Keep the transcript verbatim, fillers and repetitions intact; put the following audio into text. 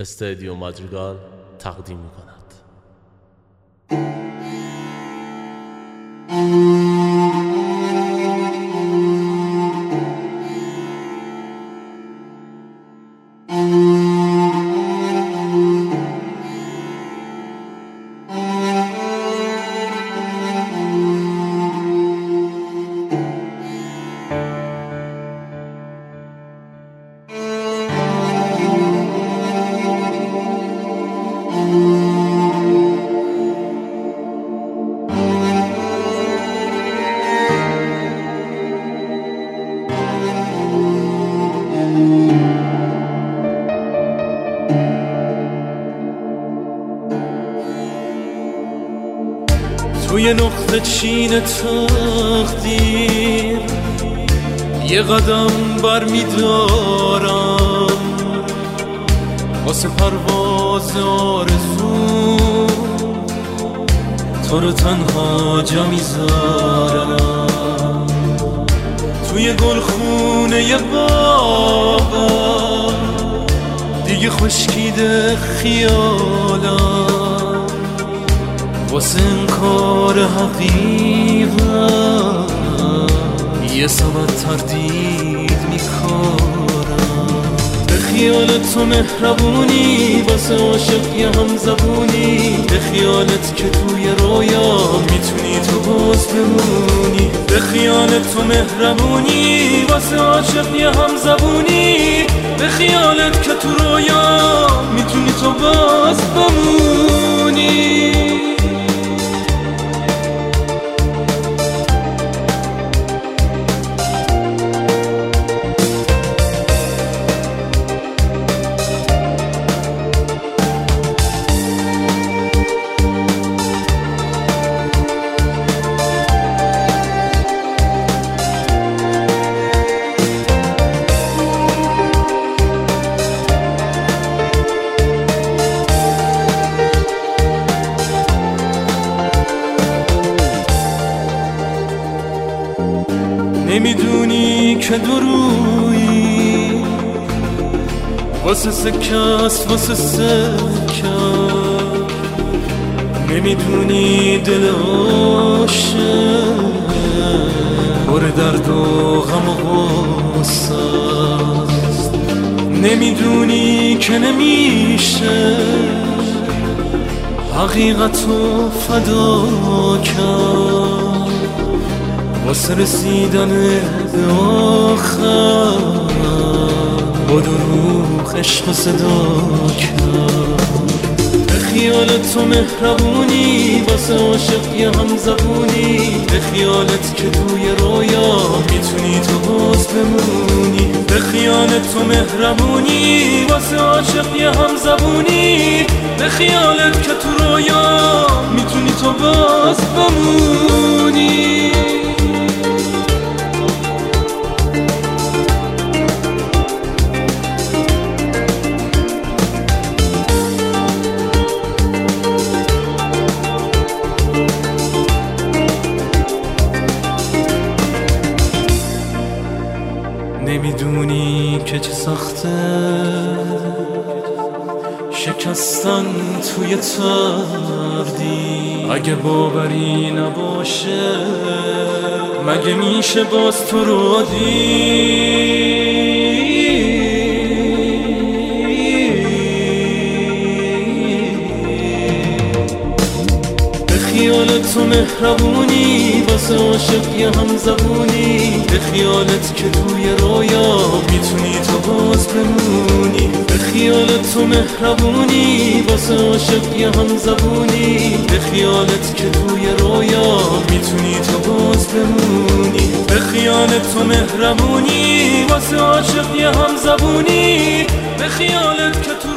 استدیو مادریگال تقدیم می‌کند. توی نقطه چین تقدیر یه قدم بر میدارم، واسه پرواز آرزو تو رو تنها جا میذارم. توی گلخونه یه باغم دیگه خشکیده خیالم، واسه این کار حقیقت یه سبت تردید میکارم. به خیال تو مهربونی واسه عاشق یه همزبونی، به خیالت که توی رویا میتونی تو باز بمونی. به خیال تو مهربونی واسه عاشق یه همزبونی، به خیالت که تو رویا میتونی تو باز بمونی. نمیدونی که درویی واسه سکست واسه سکست، نمیدونی دل عاشق پر درد و غم و غصه است، نمیدونی که نمیشه حقیقتو فدا کرد واسه رسیدن به آخر، با دروغ عشق صدا کرد. به خیال تو مهربونی واسه عاشق یه همزبونی، به خیالت که توی رویا میتونی تو باز بمونی. به خیال تو مهربونی واسه عاشق یه همزبونی، به خیالت که تو رویا میتونی تو باز بمونی. نمیدونی که چه سخته شکستن توی تردی، اگه باوری نباشه مگه میشه باز تو رو دید. به خیال تو مهربونی واسه عاشق یه همزبونی، به خیالت که توی رویا میتونی تو باز بمونی. به خیال تو مهربونی واسه عاشق یه همزبونی، به خیالت که توی رویا میتونی تو باز بمونی. به خیال تو مهربونی واسه عاشق یه همزبونی، به خیالت که تو